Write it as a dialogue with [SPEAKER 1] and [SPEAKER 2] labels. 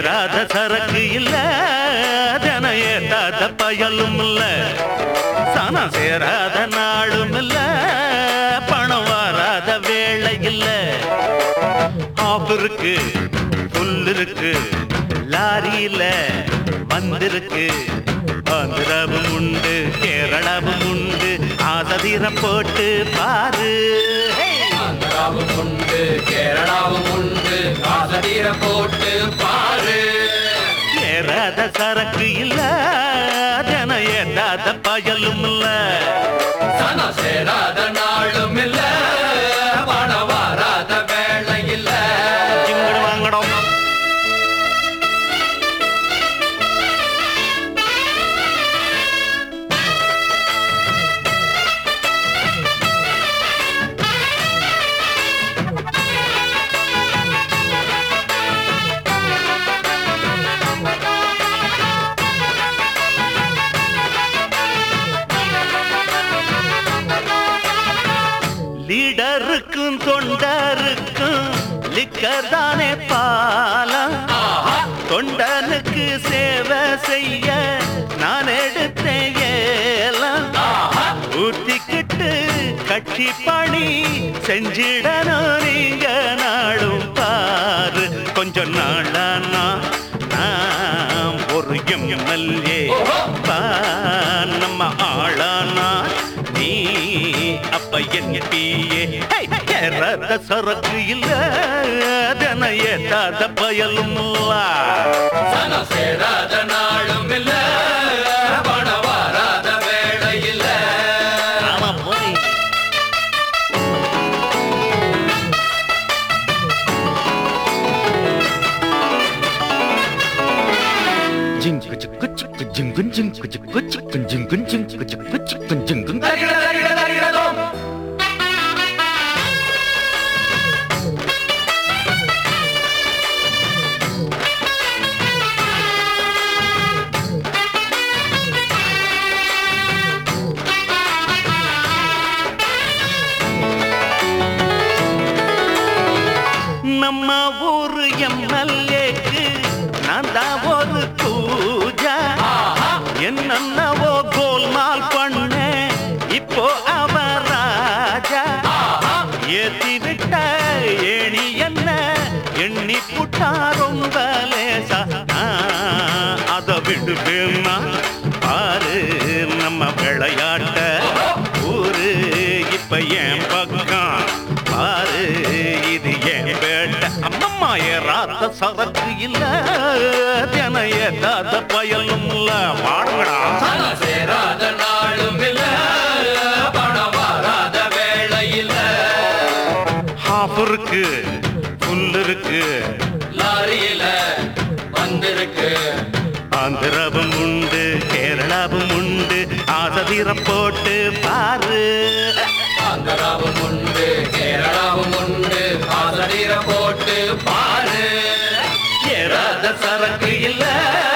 [SPEAKER 1] ஏறாத சரக்கு இல்ல, தின ஏத்தாத பயலும் இல்ல, சனம் சேராத நாளும் இல்ல, பணம் வராத வேலை இல்ல. ஆஃப் இருக்கு, புல் இருக்கு, லாரியில வந்திருக்கு. ஆந்திராவும் உண்டு, கேரளாவும் உண்டு, ஆசதீரம் போட்டு பாரு.
[SPEAKER 2] ஆந்திராவும் உண்டு, கேரளாவும் உண்டு, ஆசதீரம் போட்டு பாரு.
[SPEAKER 1] ஏறாத சரக்கு இல்ல, தின ஏத்தாத பயலும் இல்ல,
[SPEAKER 2] சனம் சேராத நாளும் இல்ல, பணம் வராத வேலை இல்ல.
[SPEAKER 1] இங்கடு வாங்கடும். லீடருக்கும் தொண்டருக்கும் லிக்கர் தானே பாலம். தொண்டனுக்கு சேவை செய்ய நான் எடுத்தேன் ஏலம். ஊத்திக்கிட்டு கட்சி பணி செஞ்சிடணும் நீங்க நாடும் பாரு. கொஞ்சம் நாளானா நாம் ஒரு எம்எல்ஏ, நம்ம ஆளானா நீ அப்ப என்பிஏ. ஏறாத சரக்கு இல்ல, தின ஏத்தாத பயலும் இல்ல,
[SPEAKER 2] சனம் சேராத நாளும் இல்ல, பணம் வராத வேலை இல்ல.
[SPEAKER 1] ஆமா போய். ஜிங்கு சிக்கு சிக்கு ஜிங்குன் ஜிங்கு சிக்கு சிக்கு ஜிங்குன் ஜிங்கு சிக்கு சிக்கு ஜிங்குன்.
[SPEAKER 2] தரிகிட தரிகிட தரிகிடதோம்.
[SPEAKER 1] நம்ம ஊரு எம்எல்ஏக்கு நான் தான் ஒரு பூஜா. என்னவோ கோல்மால் பண்ண இப்போ அவன் ராஜா. ஏத்தி விட்ட ஏணி என்ன எண்ணி புட்டா ரொம்ப லேசா. அத விடுவேன்னா பாரு நம்ம விளையாட்ட. ஊரு இப்ப என் பக்கம் பாரு, இது என் பேட்ட. அம்மம்மா ஏறாத சரக்கு இல்ல, தின ஏத்தாத பயலும் இல்ல, பாடுங்கடா.
[SPEAKER 2] சனம் சேராத நாளும் இல்ல, பணம் வராத வேலை இல்ல.
[SPEAKER 1] ஹாஃப் இருக்கு, புல் இருக்கு,
[SPEAKER 2] லாரியில வந்திருக்கு.
[SPEAKER 1] ஆந்திராவும் உண்டு, கேரளாவும் உண்டு, ஆசதீரம் போட்டு பாரு.
[SPEAKER 2] ஆந்திராவும் உண்டு, கேரளாவும் உண்டு, ஆசதீரம் போட்டு பாரு.
[SPEAKER 1] ஏறாத சரக்கு இல்ல,